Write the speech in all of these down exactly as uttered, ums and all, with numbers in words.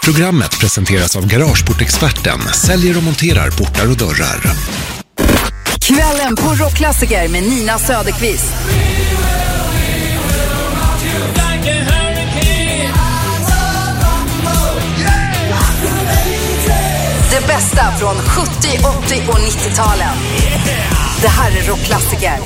Programmet presenteras av Garageportexperten, säljer och monterar portar och dörrar. Kvällen på Rockklassiker med Nina Söderqvist. Det bästa från sjuttio, åttio och nittio-talen. Det här är Rockklassiker.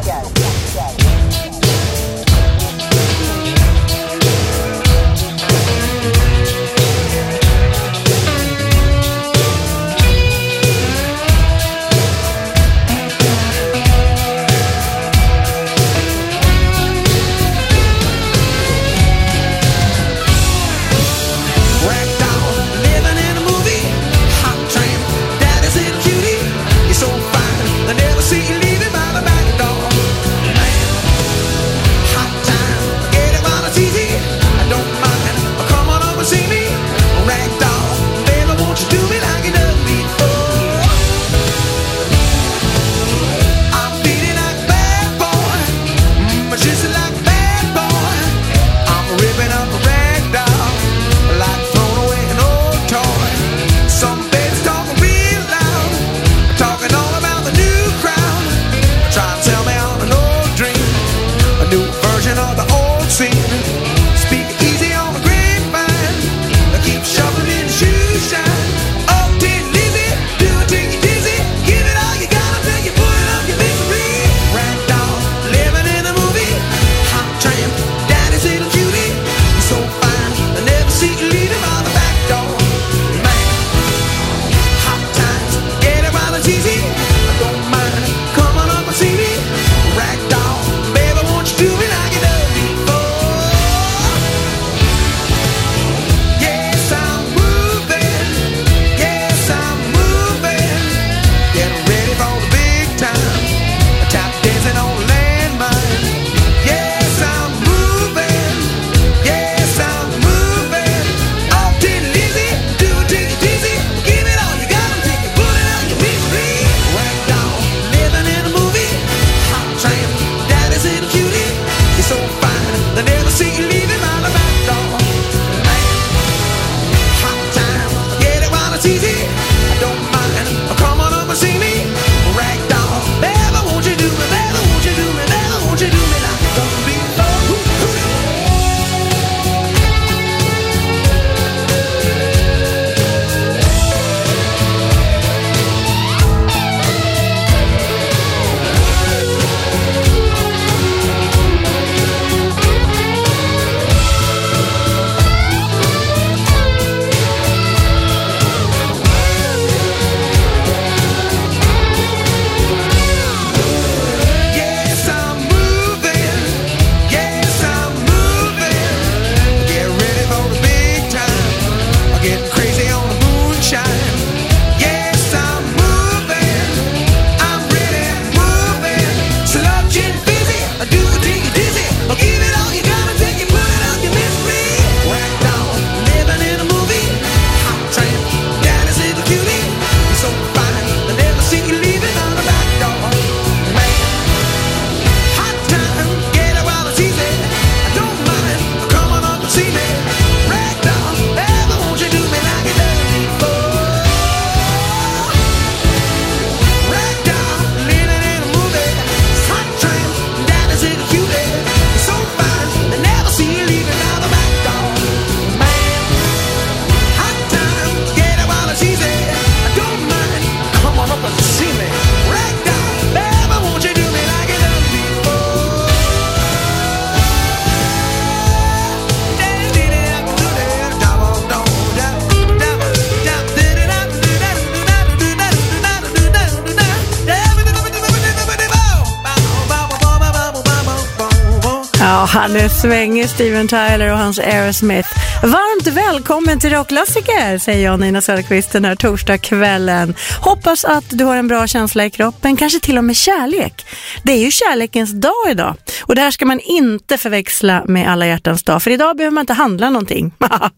Ja, han är svängig, Steven Tyler och hans Aerosmith. Varmt välkommen till Rockklassiker, säger jag, Nina Söderqvist, den här torsdagskvällen. Hoppas att du har en bra känsla i kroppen, kanske till och med kärlek. Det är ju kärlekens dag idag. Och det här ska man inte förväxla med alla hjärtans dag, för idag behöver man inte handla någonting.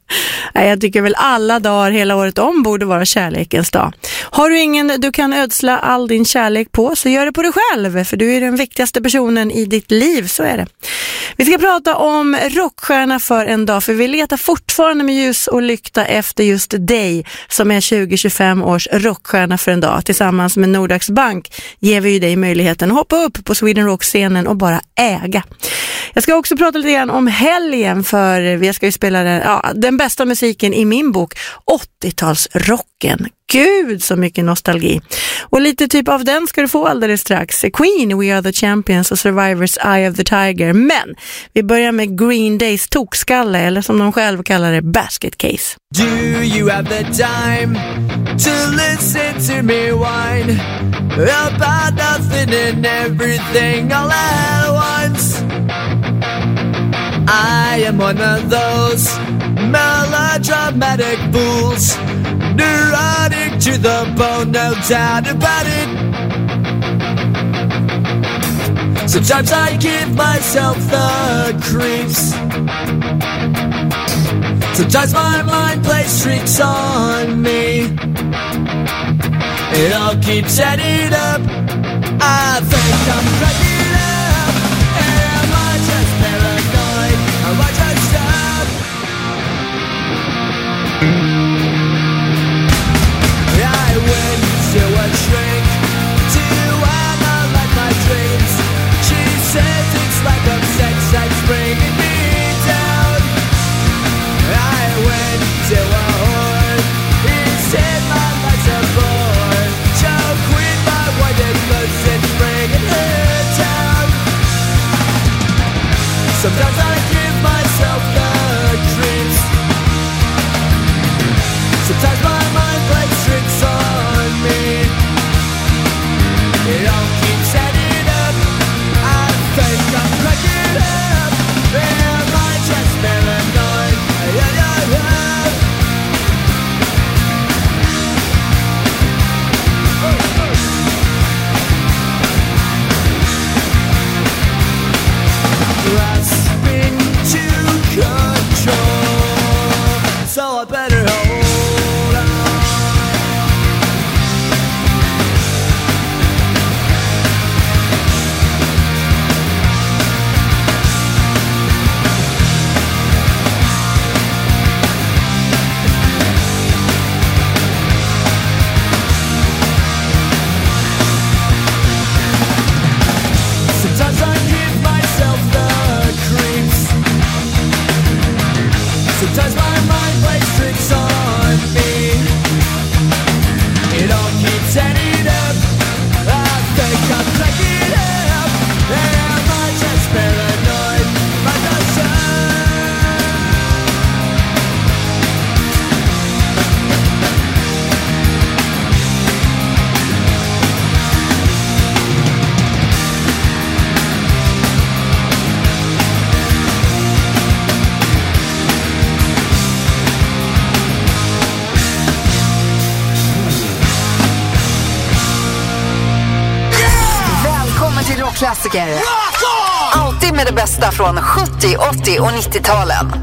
Jag tycker väl alla dagar hela året om borde vara kärlekens dag. Har du ingen du kan ödsla all din kärlek på, så gör det på dig själv, för du är den viktigaste personen i ditt liv, så är det. Vi ska ska prata om rockstjärna för en dag, för vi letar fortfarande med ljus och lykta efter just dig som är tjugo tjugofem års rockstjärna för en dag. Tillsammans med Nordax Bank ger vi ju dig möjligheten att hoppa upp på Sweden Rock-scenen och bara äga. Jag ska också prata lite grann om helgen, för vi ska ju spela den, ja, den bästa musiken i min bok, åttiotalsrocken. Gud, så mycket nostalgi. Och lite typ av den ska du få alldeles strax. Queen, We Are The Champions och Survivors, Eye of the Tiger. Men vi börjar med Green Days tokskalle, eller som de själv kallar det, Basket Case. Do you have the time to listen to me whine about nothing and everything all at once? I am one of those melodramatic fools, neurotic to the bone, no doubt about it. Sometimes I give myself the creeps. Sometimes my mind plays tricks on me. It all keeps adding up. I think I'm cracking up. Am I just paranoid? Am I just up? I went to a shrink to analyze my dreams. She says it's like a sex that's bringing me down. I went to a whore. He said my life's a bore. Choke with my white clothes and bringing her down. Sometimes I give myself the creeps. Sometimes my mind plays tricks on me. It all keeps adding up. I think I'm cracking up. Am I just paranoid? Yeah, yeah, yeah. Grasping to control, so I better hold on. Sometimes I give myself the creeps. Sometimes my mind plays tricks on me. It all keeps adding up. I think I'm cracking up. Am I just paranoid? Am I just up? Välkommen till Rockklassiker. Alltid med det bästa från sjuttio, åttio och nittio-talen.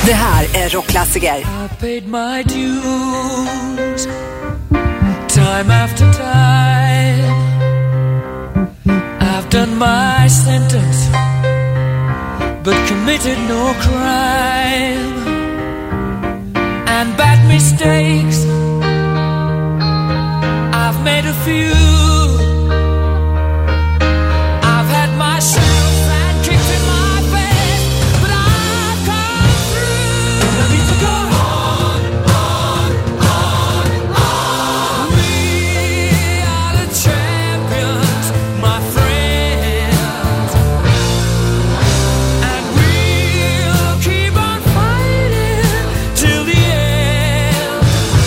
Det här är Rockklassiker. I paid my dues, time after time. I've done my sentence, but committed no crime. And bad mistakes, I've made a few. I've had my shells and kicks in my face, but I've come through. I need to go on, on, on, on. We are the champions, my friends, and we'll keep on fighting till the end.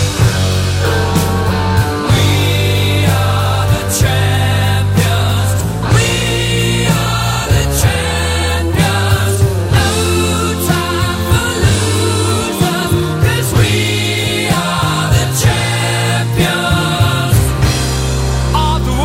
We are the champions. We are the champions. No time for losers, 'cause we are the champions of the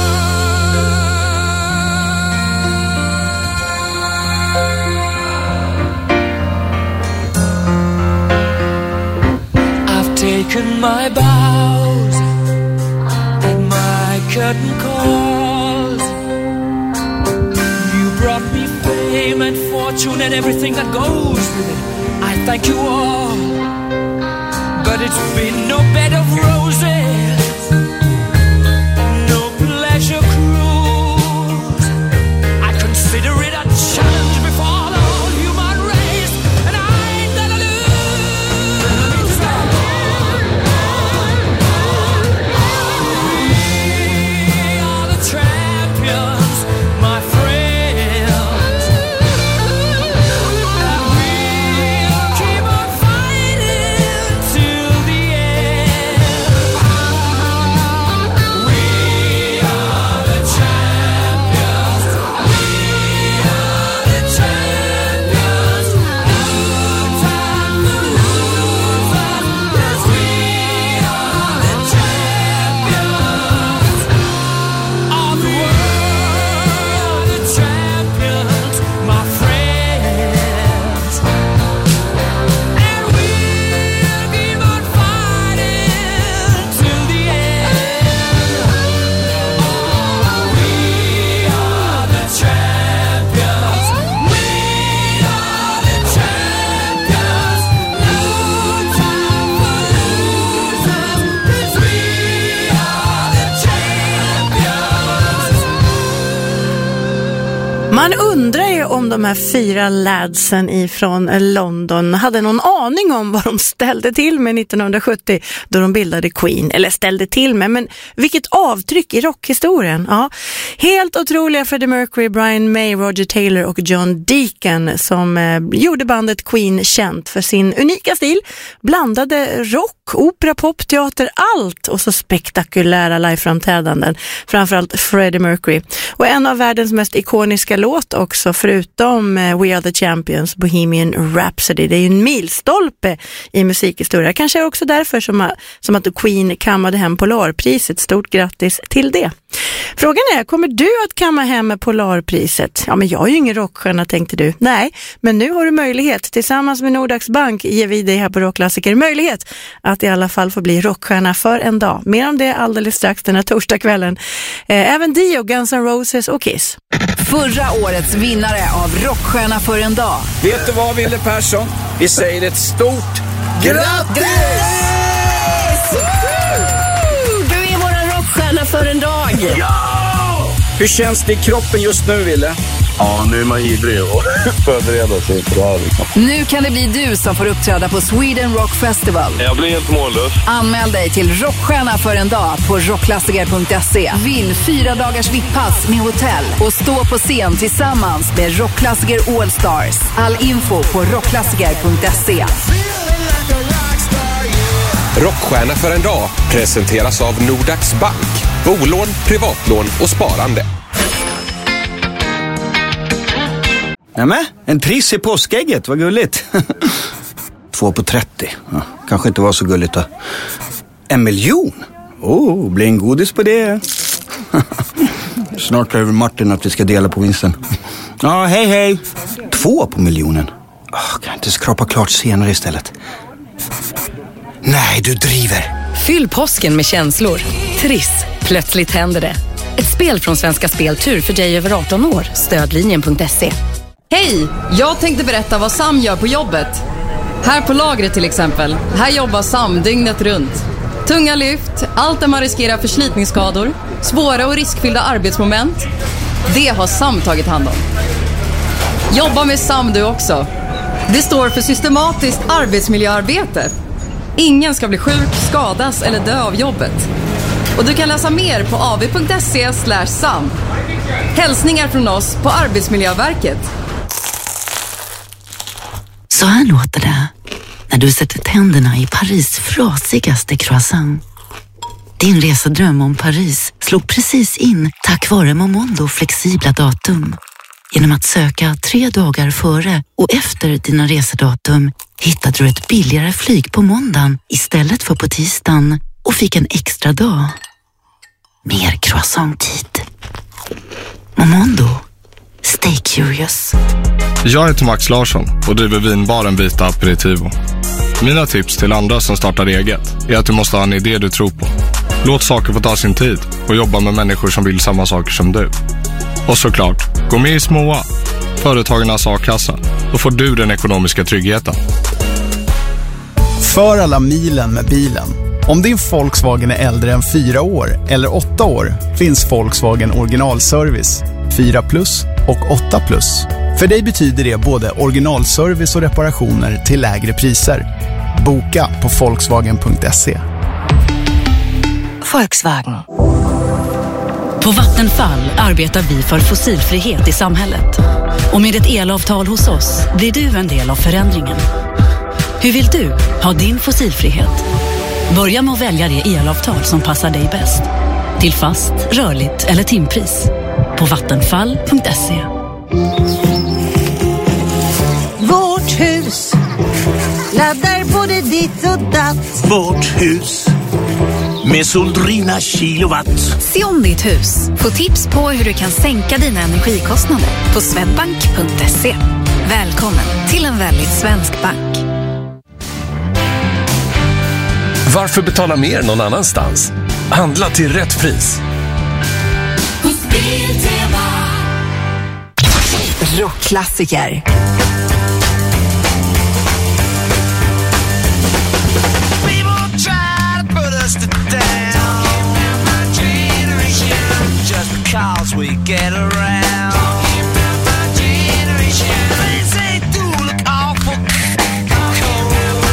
world. I've taken my bows and my curtain calls. You brought me fame and fortune and everything that goes with it. I thank you all, but it's been no bed of roses, no pleasure cruise. I consider it a challenge before the whole human race, and I ain't gonna lose. We are the champions, my friends, and we'll keep on fighting till the end. We are the champions. We are the champions. No time for losers, 'cause we are the champions of the world. The champions, my friends, and we'll keep on fighting till the end. Oh, we are the champions. We are the champions. No time for losers, 'cause we are the champions. Man undrar ju om de här fyra ladsen ifrån London hade någon aning om vad de ställde till med nittonhundrasjuttio då de bildade Queen. Eller ställde till med, men vilket avtryck i rockhistorien. Ja. Helt otroliga Freddie Mercury, Brian May, Roger Taylor och John Deacon som eh, gjorde bandet Queen känt för sin unika stil. Blandade rock, opera, pop, teater, allt och så spektakulära liveframträdanden. Framförallt Freddie Mercury. Och en av världens mest ikoniska låt också, förutom eh, We Are The Champions, Bohemian Rhapsody. Det är ju en milstolpe i musikhistoria. Kanske är det också därför som, som att Queen kammade hem Polarpriset. Stort grattis till det. Frågan är, kommer du att kamma hem Polarpriset? Ja, men jag är ju ingen rockstjärna, tänkte du. Nej, men nu har du möjlighet. Tillsammans med Nordax Bank ger vi dig här på Rockklassiker möjlighet att i alla fall få bli rockstjärna för en dag. Mer om det alldeles strax den här torsdagskvällen. Eh, även Dio, Guns N' Roses och Kiss. Förra årets vinnare av Rockstjärna för en dag. Vet du vad, Wille Persson? Vi säger ett stort grattis! Du är våran rockstjärna för en dag. Ja! Hur känns det i kroppen just nu, Wille? Ja, nu är man ivrig och förbereda sig för det här. Liksom. Nu kan det bli du som får uppträda på Sweden Rock Festival. Jag blir helt mållös. Anmäl dig till Rockstjärna för en dag på rockklassiker punkt se. Vinn fyra dagars VIP-pass med hotell och stå på scen tillsammans med Rockklassiker All Stars. All info på rockklassiker punkt se. Rockstjärna för en dag presenteras av Nordax Bank. Bolån, privatlån och sparande. Nämen, en triss i påskägget, vad gulligt. Två på trettio, ja, kanske inte var så gulligt då. En miljon? Oh, blir en godis på det. Snart kräver Martin att vi ska dela på vinsten. Ja, hej hej. Två på miljonen. Oh, kan jag inte skrapa klart senare istället? Nej, du driver. Fyll påsken med känslor. Triss. Plötsligt händer det. Ett spel från Svenska Speltur för dig över arton år. Stödlinjen punkt se. Hej! Jag tänkte berätta vad Sam gör på jobbet. Här på lagret till exempel. Här jobbar Sam dygnet runt. Tunga lyft, allt där man riskerar förslitningsskador, svåra och riskfyllda arbetsmoment. Det har Sam tagit hand om. Jobba med Sam du också. Det står för systematiskt arbetsmiljöarbete. Ingen ska bli sjuk, skadas eller dö av jobbet. Och du kan läsa mer på av punkt se slash sam. Hälsningar från oss på Arbetsmiljöverket. Så här låter det när du sätter tänderna i Paris frasigaste croissant. Din resedröm om Paris slog precis in tack vare Momondo flexibla datum. Genom att söka tre dagar före och efter dina resedatum hittade du ett billigare flyg på måndagen istället för på tisdagen och fick en extra dag. Mer croissant-tid. Momondo. Stay curious. Jag heter Max Larsson och driver vinbaren Vita Aperitivo. Mina tips till andra som startar eget är att du måste ha en idé du tror på. Låt saker få ta sin tid och jobba med människor som vill samma saker som du. Och såklart, gå med i Småa, Företagarnas A-kassa. Då får du den ekonomiska tryggheten. För alla milen med bilen. Om din Volkswagen är äldre än fyra år eller åtta år finns Volkswagen originalservice, fyra plus och åtta plus. För dig betyder det både originalservice och reparationer till lägre priser. Boka på volkswagen punkt se. Volkswagen. På Vattenfall arbetar vi för fossilfrihet i samhället. Och med ett elavtal hos oss blir du en del av förändringen. Hur vill du ha din fossilfrihet? Börja med att välja det elavtal som passar dig bäst. Till fast, rörligt eller timpris. På vattenfall punkt se. Vårt hus laddar både ditt och datt. Vårt hus med Soldrina kilowatt. Se om ditt hus. Få tips på hur du kan sänka dina energikostnader på swedbank punkt se. Välkommen till en väldigt svensk bank. Varför betala mer någon annanstans? Handla till rätt pris. Rockklassiker. Cause we get around. Things they do look awful cold.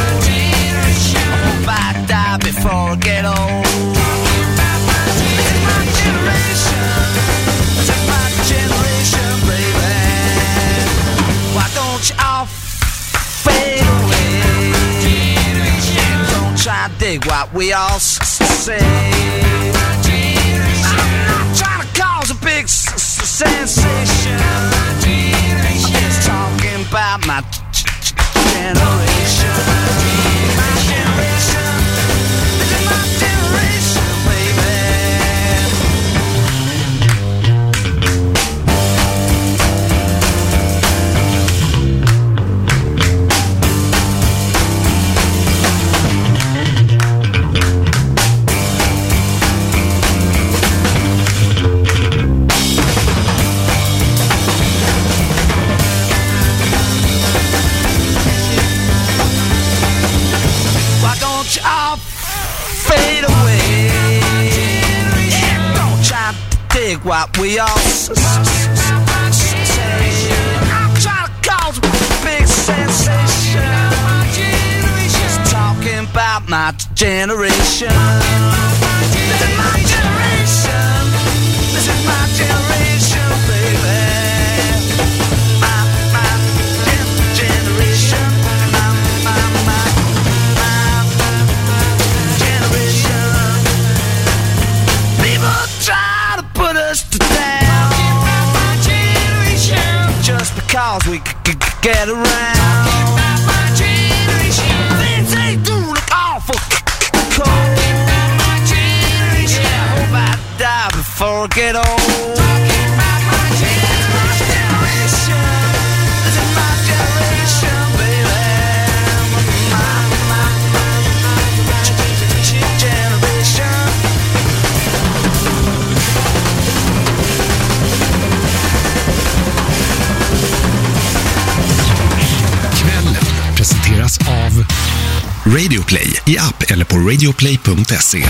Hope I die before I get old. This is my generation. This is my generation, baby. Why don't you all fade away? Don't try to dig what we all say. A big s- s- sensation. I'm just talking about my g- g- generation. My generation. This is my generation, baby. All fade away. Yeah, don't try to dig what we all s- s- say. I'm trying to cause a big sensation. Just talking about my generation. This is my generation. This is my generation, baby. My, my gen- generation. My, my, my. Try to put us to down. Just because we c- c- get around. Things they do look awful c- cold. Yeah, I hope I die before I get old. This is my generation. Radio Play i app eller på radioplay punkt se.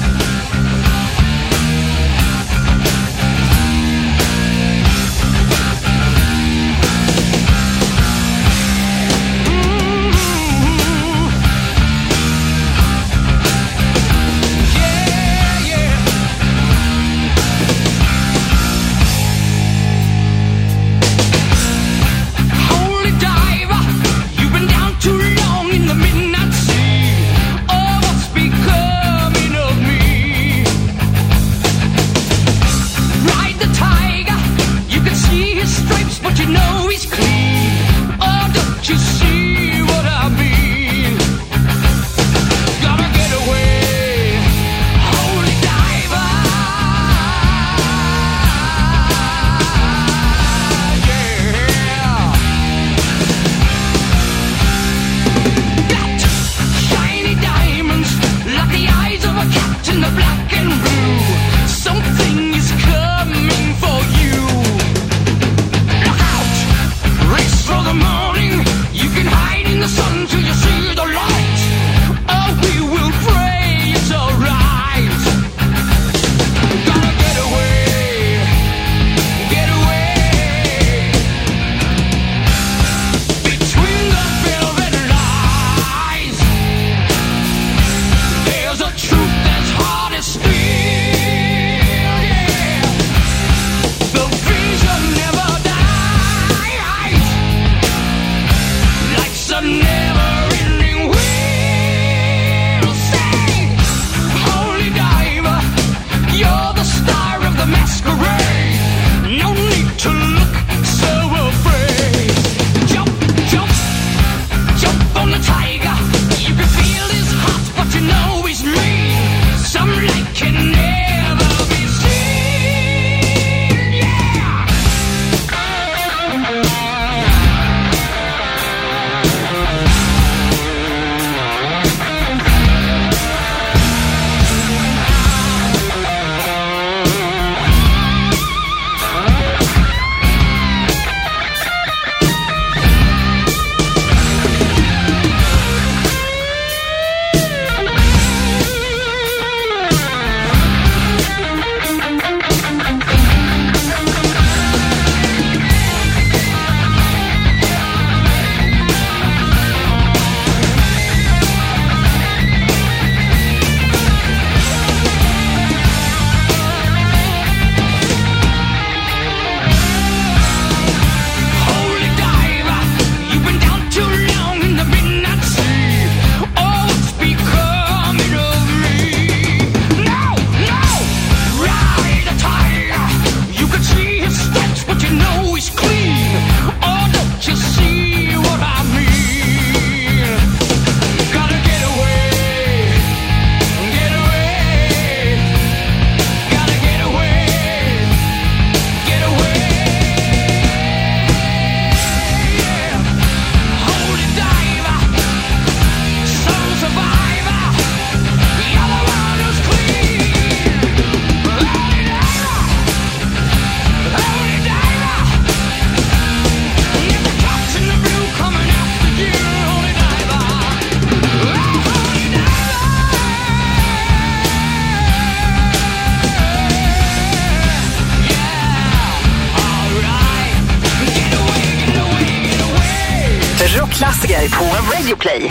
Rockklassiker på Radio Play.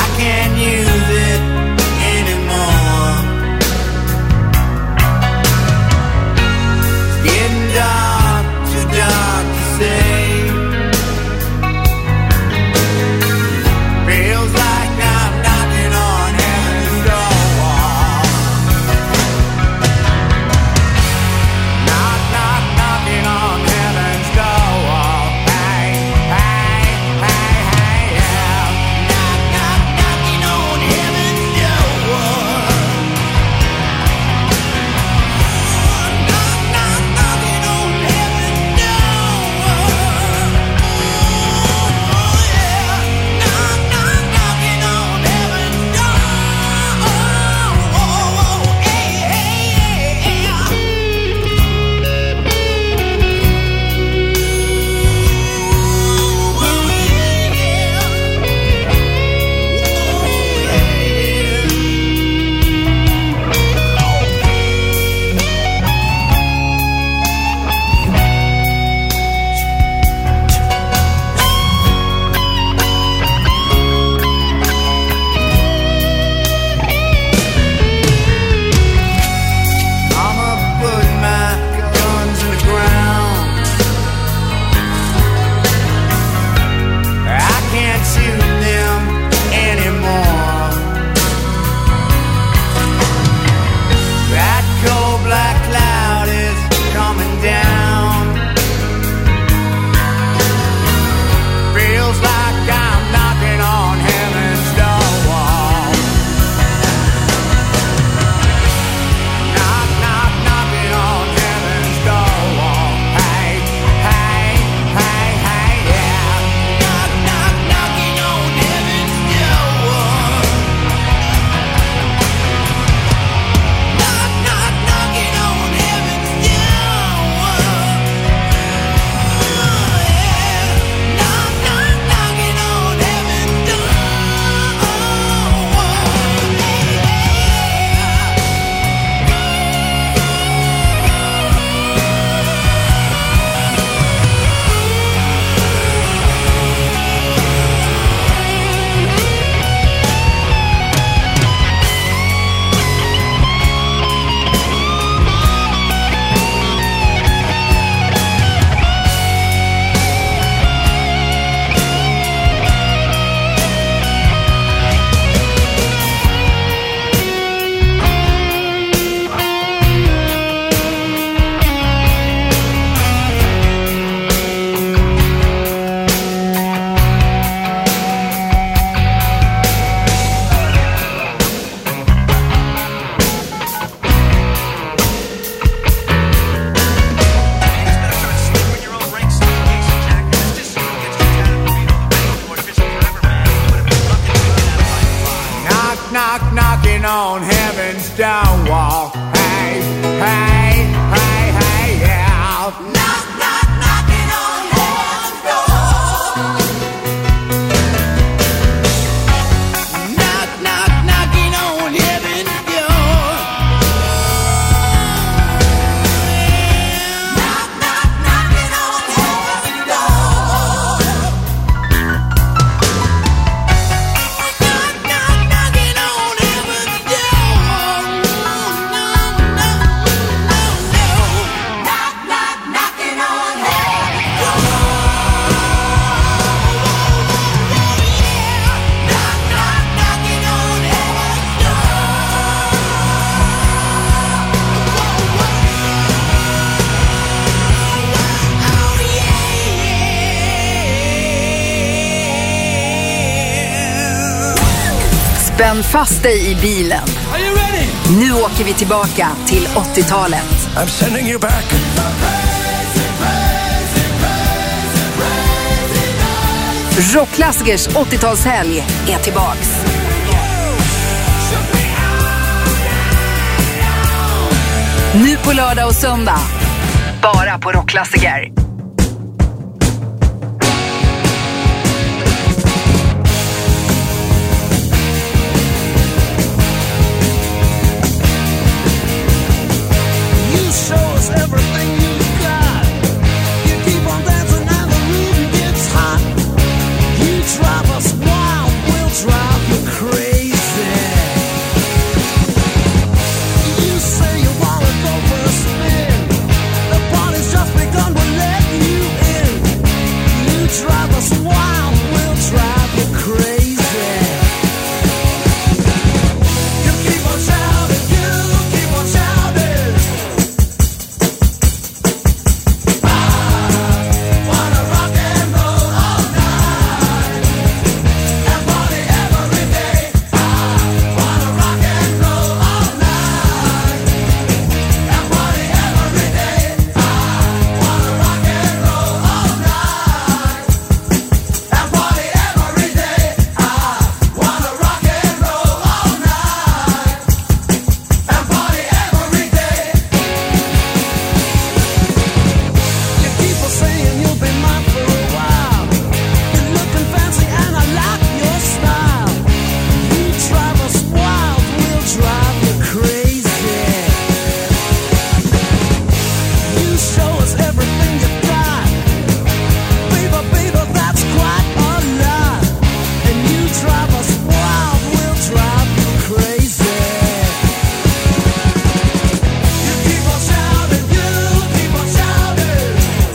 Use it anymore. knocking on heaven's door wall. Hey, hey, hey, hey, yeah. Knock, knock, knocking on heaven's door. Knock, knock, knocking on heaven's door. Knock, knock, knocking on heaven's door. Knock, knock, knocking on heaven's door. No, no, no, no, no. Knock, knock, knocking on heaven's door. Knock, knock, knocking on heaven's Spänn fast dig i bilen. Are you ready? Nu åker vi tillbaka till åttiotalet. I'm sending you back. Rockklassikers åttiotalshelg är tillbaks. Nu på lördag och söndag. Bara på Rockklassiker. You show us everything you've got. You keep on dancing and the room gets hot. You drive us wild, we'll drive you crazy. You say you wanna go for a spin. The party's just begun, we're letting you in. You drive us wild, we'll drive you crazy. You keep on shouting, you keep on shouting. Wanna rock and roll all night and party every day. Wanna rock and roll all night and party every day. Wanna rock and roll all night and party every day. Wanna rock and roll all night and party every day. You keep on saying you'll be mine for a while. You're looking fancy and I like your style. You drive us wild, we'll drive you crazy. You show us everything you got. Baby, baby, that's quite a lot. And you drive us wild, we'll drive you crazy. You keep on shouting, you keep on shouting.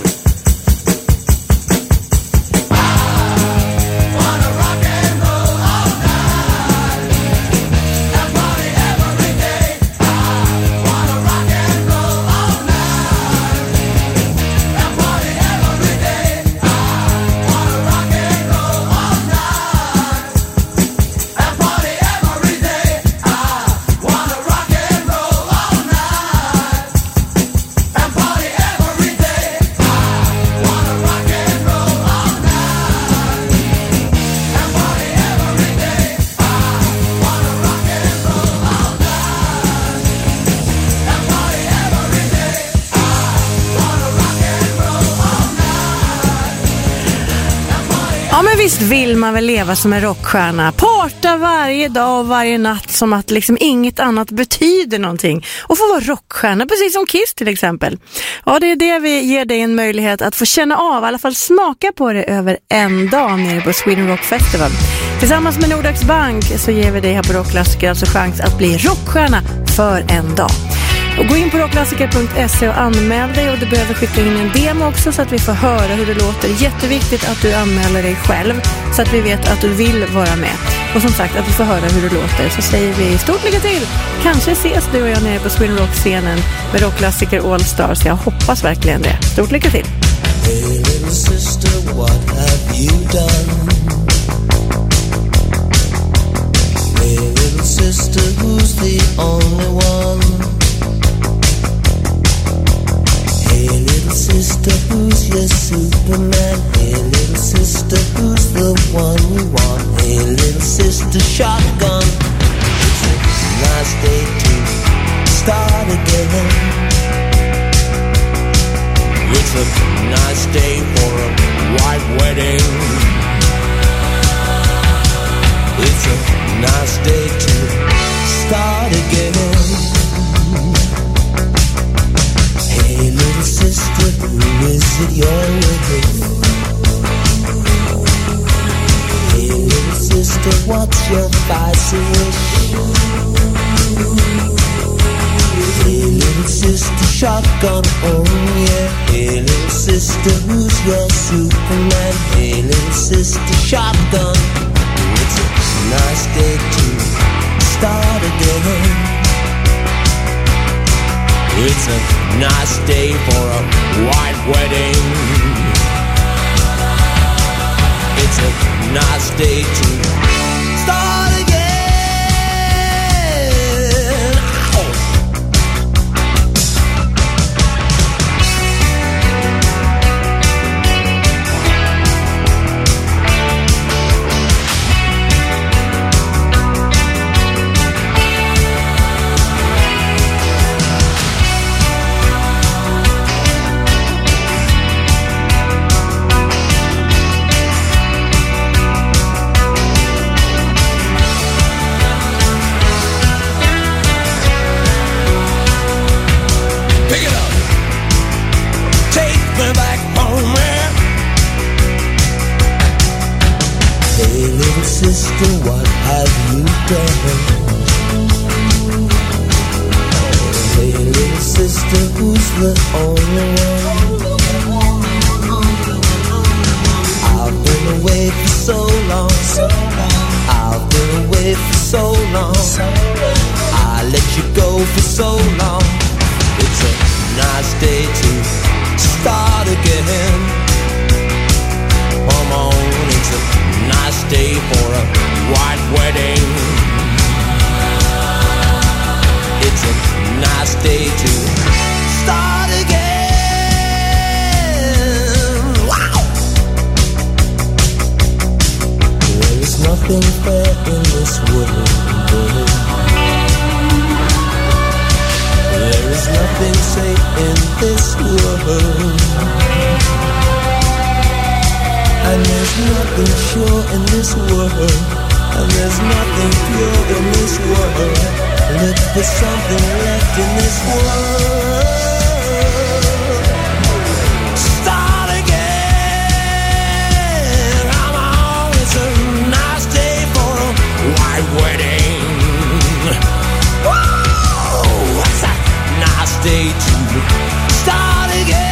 Wanna rock and roll all night and party every day. Wanna rock and roll all night and party every day. Wanna rock and roll all night and party every day. Wanna rock and roll all night and party every day. Wanna rock and roll all night and party every day. Wanna rock and roll all night and party every day. Wanna rock and roll all night. Ja, men visst vill man väl leva som en rockstjärna. Parta varje dag och varje natt som att liksom inget annat betyder någonting. Och få vara rockstjärna, precis som Kiss till exempel. Ja, det är det vi ger dig en möjlighet att få känna av, i alla fall smaka på det över en dag nere på Sweden Rock Festival. Tillsammans med Nordax Bank så ger vi dig här på Rockklassiker alltså chans att bli rockstjärna för en dag. Och gå in på rockklassiker punkt se och anmäl dig, och du behöver skicka in en demo också så att vi får höra hur det låter. Jätteviktigt att du anmäler dig själv så att vi vet att du vill vara med. Och som sagt, att vi får höra hur det låter. Så säger vi stort lycka till. Kanske ses du och jag nere på Sweden Rock-scenen med Rockklassiker All Stars. Jag hoppas verkligen det. Stort lycka till. Hey little sister, what have you done? Hey little sister, who's the only one? Hey little sister, who's your Superman? Hey little sister, who's the one you want? Hey little sister, shotgun. It's a nice day for a white wedding. It's a nice day to start again. Hey little sister, who is it you're with? Hey little sister, what's your spicy wish? Hey little sister, shotgun, oh yeah. Hey little sister, who's your Superman? Hey little sister, shotgun. It's a nice day to start again. It's a nice day for a white wedding. It's a nice day to start again. Ow. Sister, what have you done? Hey little sister, who's the only one? I've been away for so long. I've been away for so long. I let you go for so long. It's a nice day to start again. Come on, it's a nice day for a white wedding. It's a nice day to start again. Wow! There is nothing fair in this world. There is nothing safe in this world. And there's nothing sure in this world. And there's nothing pure in this world. Look for something left in this world. Start again. Come on, it's a nice day for a white wedding. Whoa, it's a nice day to start again.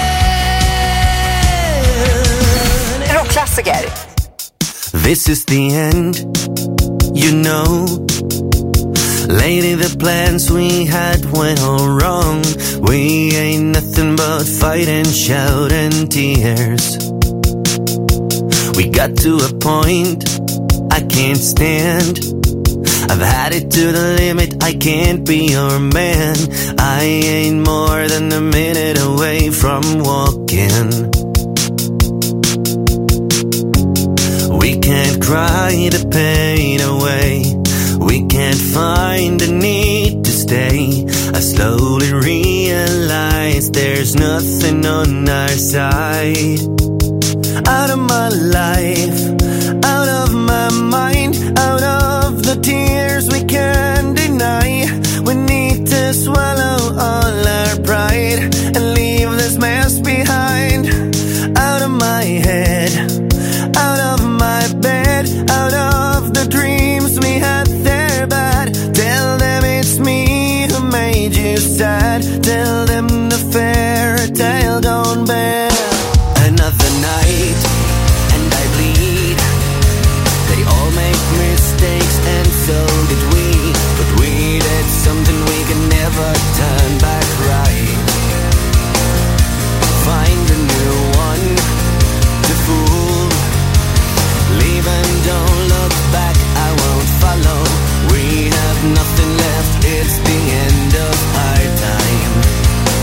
Klassiker. This is the end, you know. Lady, the plans we had went all wrong. We ain't nothing but fight and shout and tears. We got to a point I can't stand. I've had it to the limit, I can't be your man. I ain't more than a minute away from walking. We can't cry the pain away. We can't find the need to stay. I slowly realize there's nothing on our side. Out of my life, out of my mind, out of the tears we can't deny. We need to swallow all our pride and leave this mess behind. Out of my head, out of my bed, out of the dreams we had there bad. Tell them it's me who made you sad. Tell them the fairy tale don't bear. Another night and I bleed. They all make mistakes and so did we. But we did something we can never turn back right. Find a new one to fool. Leave and don't look back, I won't follow. We have nothing left, it's the end of our time.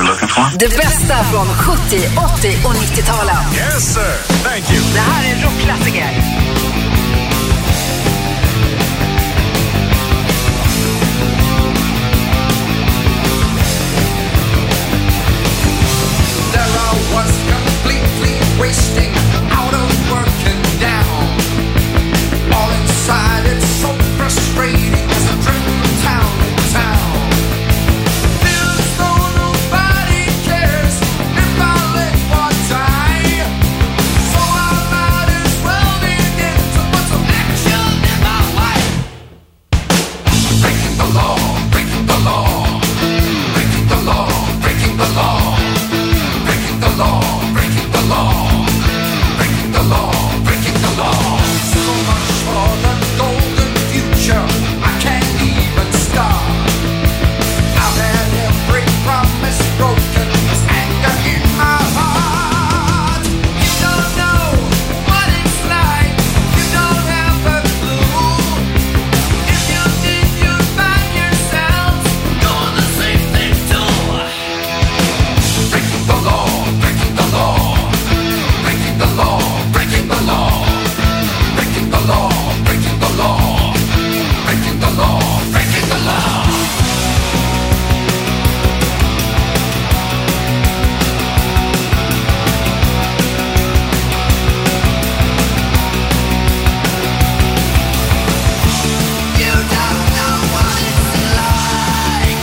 looking for? Det bästa från sjuttio, åttio och nittio-talen. Yes sir, thank you. Det här är rockklassiker. There I was completely wasting, out of work and down. All inside it's so frustrating as I drift from town to town. Feels though nobody cares if I live or die. So I might as well begin to put some action in my life. Breaking the law, breaking the law, breaking the law, breaking the law. Breaking the law, breaking the law, breaking the law, breaking the law. So much for the golden future, I can't even start. I've had every promise broken, there's anger in my heart. You don't know what it's like, you don't have a clue. If you did, you'd find yourself doing the same thing too. Breaking the law, breaking the law, breaking the law, breaking the law, breaking the law, breaking the law, breaking the law, breaking the law. You don't know what it's like.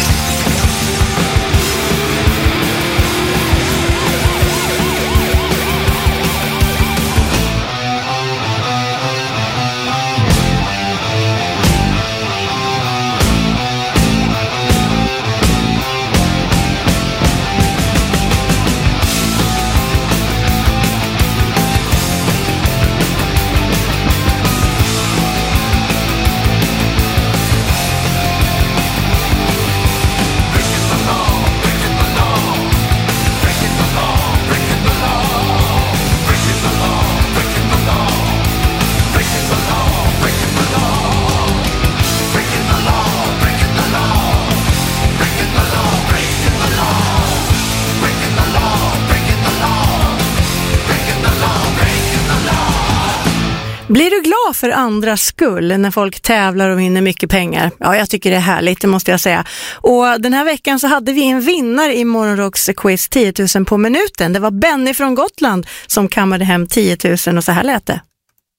Blir du glad för andras skull när folk tävlar och vinner mycket pengar? Ja, jag tycker det är härligt, det måste jag säga. Och den här veckan så hade vi en vinnare i Morgonrocks quiz tio tusen på minuten. Det var Benny från Gotland som kammade hem tio tusen och så här lät det.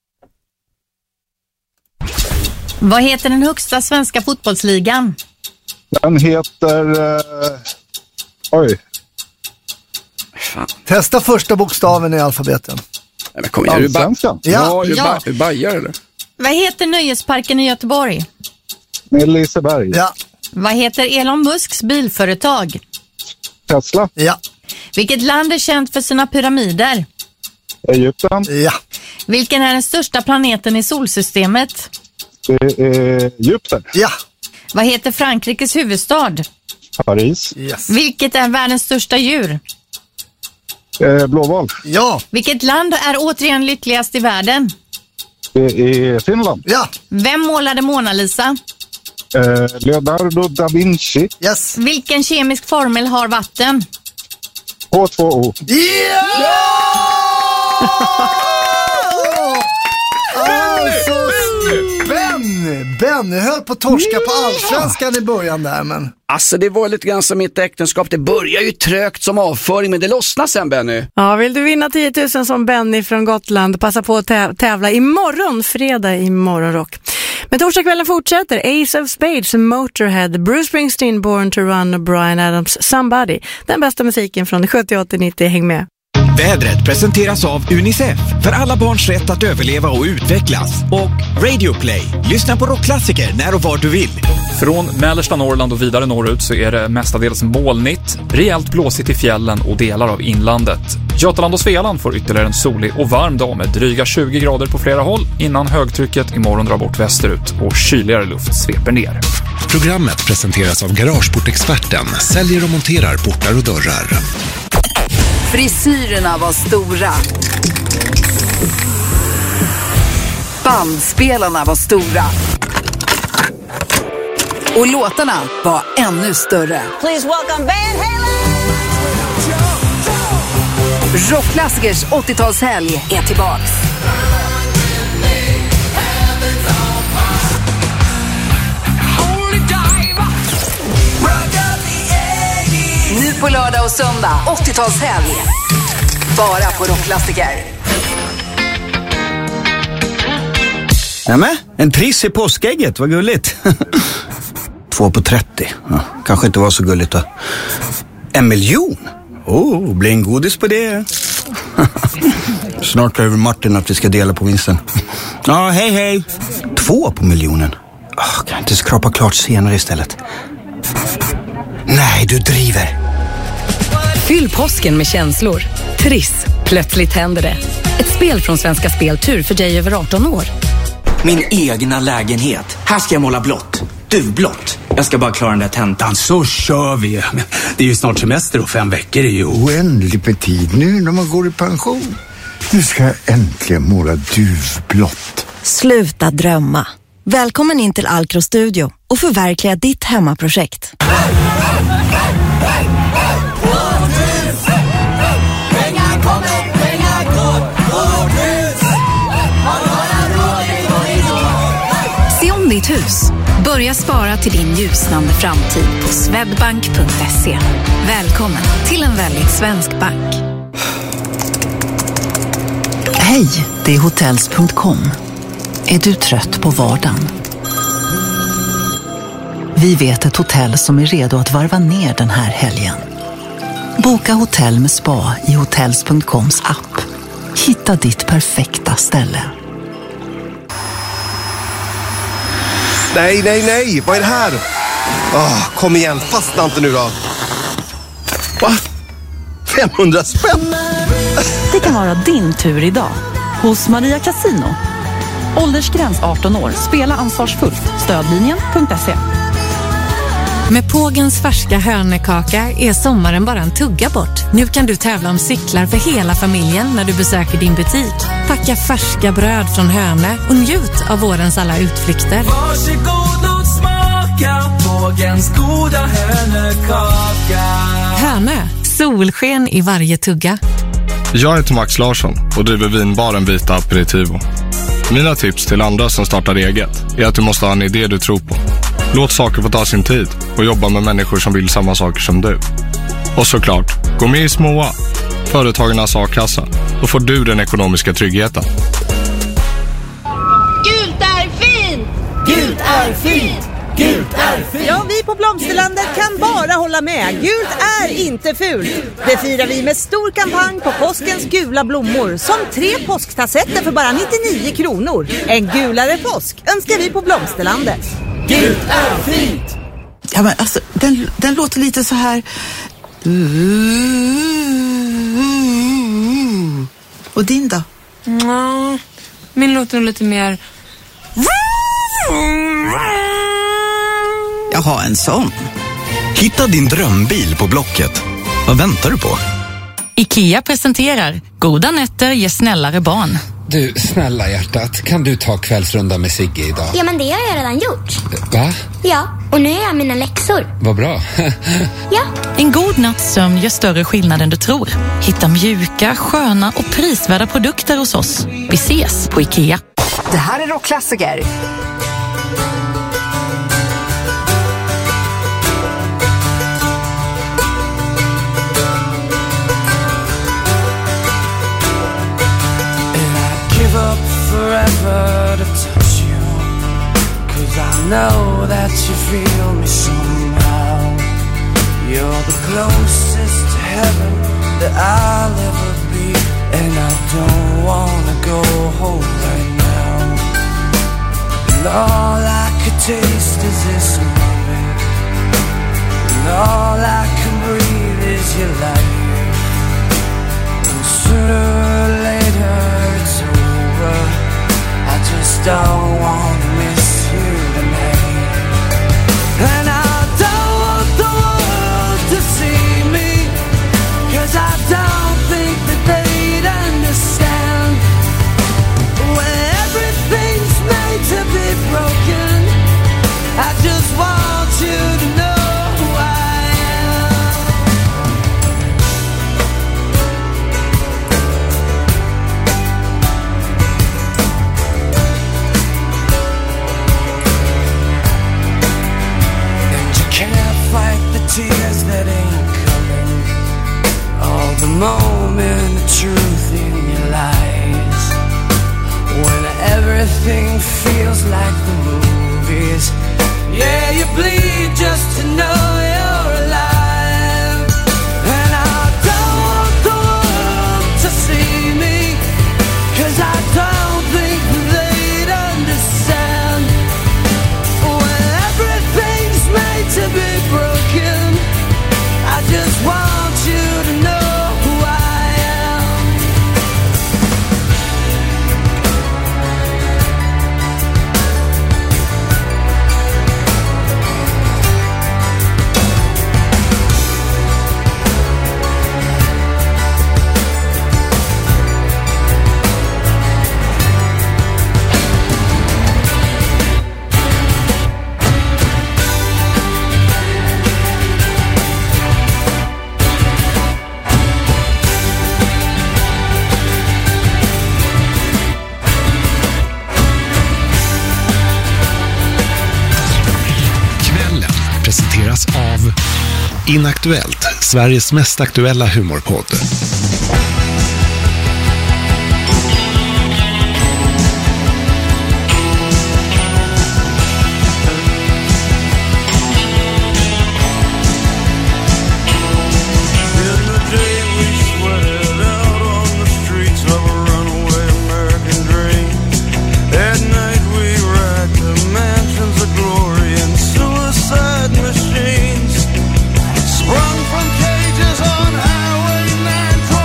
Vad heter den högsta svenska fotbollsligan? Den heter... Uh... Oj. Fan. Testa första bokstaven i alfabeten. Nej, men kom igen, är du ba- Ja. Ja, är du Ja. ba- är du bajar eller? Vad heter nöjesparken i Göteborg? Liseberg. Ja. Vad heter Elon Musks bilföretag? Tesla. Ja. Vilket land är känt för sina pyramider? Egypten. Ja. Vilken är den största planeten i solsystemet? Det är Egypten. Ja. Vad heter Frankrikes huvudstad? Paris. Yes. Vilket är världens största djur? Eh, Blåval. Ja. Vilket land är återigen lyckligast i världen? Det är Finland. Ja. Vem målade Mona Lisa? Eh, Leonardo da Vinci. Yes. Vilken kemisk formel har vatten? H två O. Ja! Alltså, Ben! Ben, jag höll på att torska på allsvenskan i början där, men... Alltså det var lite grann som mitt äktenskap. Det börjar ju trögt som avföring, men det lossnar sen, Benny. Ja, vill du vinna tio tusen som Benny från Gotland, passa på att täv- tävla imorgon, fredag i Morgonrock. Men torsdagskvällen fortsätter. Ace of Spades, Motorhead, Bruce Springsteen, Born to Run och Bryan Adams, Somebody. Den bästa musiken från sjuttio, åttio, nittio. Häng med. Vädret presenteras av Unicef för alla barns rätt att överleva och utvecklas. Och Radio Play. Lyssna på rockklassiker när och var du vill. Från mellersta Norrland och vidare norrut så är det mestadels molnigt, rejält blåsigt i fjällen och delar av inlandet. Götaland och Svealand får ytterligare en solig och varm dag med dryga tjugo grader på flera håll innan högtrycket imorgon drar bort västerut och kyligare luft sveper ner. Programmet presenteras av Garageportexperten, säljer och monterar portar och dörrar. Frisyrerna var stora. Bandspelarna var stora. Och låtarna var ännu större. Please welcome Van Halen! Rockklassikers åttiotalshelg är tillbaks. Nu på lördag och söndag, åttiotalshelg. Bara på Rockklassiker. Nämen, en triss i påskägget, vad gulligt. Två på trettio, ja, kanske inte var så gulligt då. En miljon? Oh, blir en godis på det. Snart över Martin att vi ska dela på vinsten. Ja, hej hej. Två på miljonen. Oh, kan jag inte skrapa klart senare istället? Nej, du driver. Fyll påsken med känslor. Triss, plötsligt händer det. Ett spel från Svenska Speltur för dig över arton år. Min egna lägenhet. Här ska jag måla blått. Duvblått. Jag ska bara klara den där tentan. Så kör vi. Det är ju snart semester och fem veckor är ju oändligt med tid nu när man går i pension. Nu ska jag äntligen måla duvblått. Sluta drömma. Välkommen in till Alcro Studio och förverkliga ditt hemmaprojekt. Se om ditt hus. Börja spara till din ljusnande framtid på swedbank punkt se. Välkommen till en väldigt svensk bank. Hej, det är hotels punkt com. Är du trött på vardagen? Vi vet ett hotell som är redo att varva ner den här helgen. Boka hotell med spa i hotels punkt coms app. Hitta ditt perfekta ställe. Nej, nej, nej. Vad är det här? Oh, kom igen, fastna inte nu då. Va? femhundra spänn? Det kan vara din tur idag hos Maria Casino. Åldersgräns arton år. Spela ansvarsfullt. Stödlinjen punkt se. Med Pågens färska hörnekaka är sommaren bara en tugga bort. Nu kan du tävla om cyklar för hela familjen när du besöker din butik. Packa färska bröd från Hörne och njut av vårens alla utflykter. Varsågod och smaka Pågens goda hörnekaka. Hörne, solsken i varje tugga. Jag heter Max Larsson och driver vinbaren Vita Aperitivo. Mina tips till andra som startar eget är att du måste ha en idé du tror på. Låt saker få ta sin tid och jobba med människor som vill samma saker som du. Och såklart, gå med i Småa, företagarnas A-kassa. Då får du den ekonomiska tryggheten. Gult är fint! Gult är fint! Gult är fint! Ja, vi på Blomsterlandet kan bara hålla med. Gult är inte fult. Det firar vi med stor kampanj på påskens gula blommor. Som tre påsktassetter för bara nittionio kronor. En gulare påsk önskar vi på Blomsterlandet. Gult är fint! Ja, men alltså, den, den låter lite så här. Och din då? Ja, min låter lite mer. Jag har en sån. Hitta din drömbil på Blocket. Vad väntar du på? IKEA presenterar Goda nätter ger snällare barn. Du, snälla hjärtat, kan du ta kvällsrunda med Sigge idag? Ja, men det har jag redan gjort. Va? Ja, och nu är jag mina läxor. Vad bra. Ja. En god natts sömn gör större skillnad än du tror. Hitta mjuka, sköna och prisvärda produkter hos oss. Vi ses på IKEA. Det här är Rockklassiker. Forever to touch you, 'cause I know that you feel me somehow. You're the closest to heaven that I'll ever be, and I don't wanna go home right now. And all I could taste is this moment, and all I can breathe is your life. And sooner or later it's over. I just don't want to miss you tonight. And I don't want the world to see me, 'cause I don't think that they'd understand. When everything's made to be broken, I just want you to know who I am. moment of truth in your lies. When everything feels like the movies. Yeah, you bleed just to know you're alive. And I don't want the world to see me, 'cause I don't think they'd understand. When everything's made to be broken, I just want you to know who I am. Presenteras av Inaktuellt, Sveriges mest aktuella humorpodd. Machines sprung from cages on Highway nine twelve.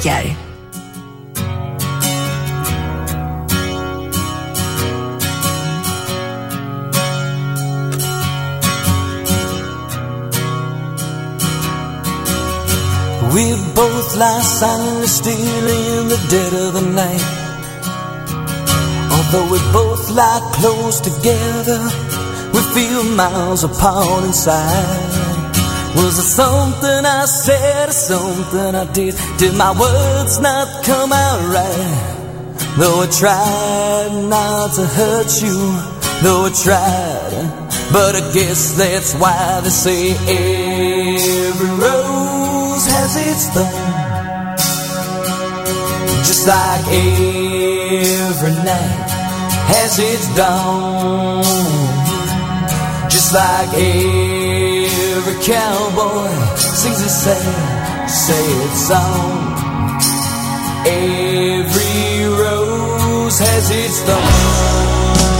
Rockklassiker. We both lie silently still in the dead of the night. Although we both lie close together, we feel miles apart inside. Was it something I said or something I did? Did my words not come out right? Though I tried not to hurt you, though I tried, but I guess that's why they say every rose has its thorn. Just like every night has its dawn. Just like every cowboy sings a sad, sad song. Every rose has its thorn.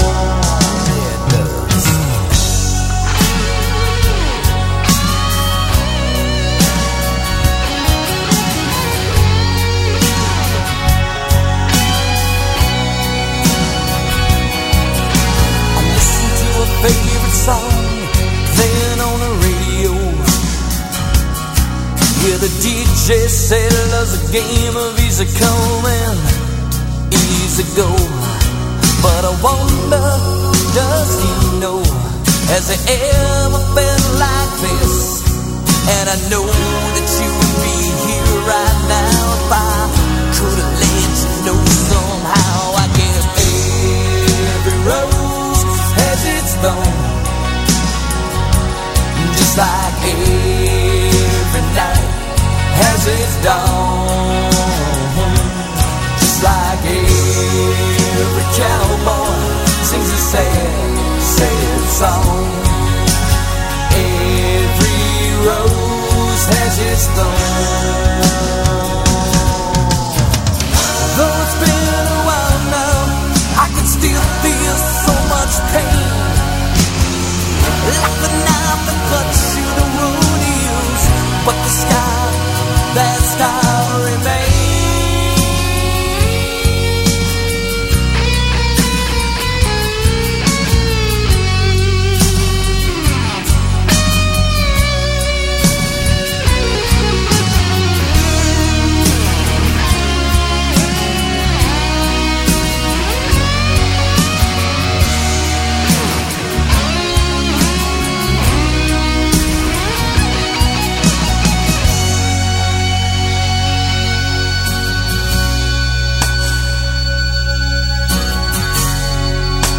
Favorite song playing on the radio. Yeah, the D J said love's a game of easy come and easy go. But I wonder, does he know, has he ever been like this? And I know that you would be here right now if I could have let you know somehow. I guess every rose has its thorn. Just like every night has its dawn. Just like every cowboy sings a sad, sad song. Every rose has its thorn.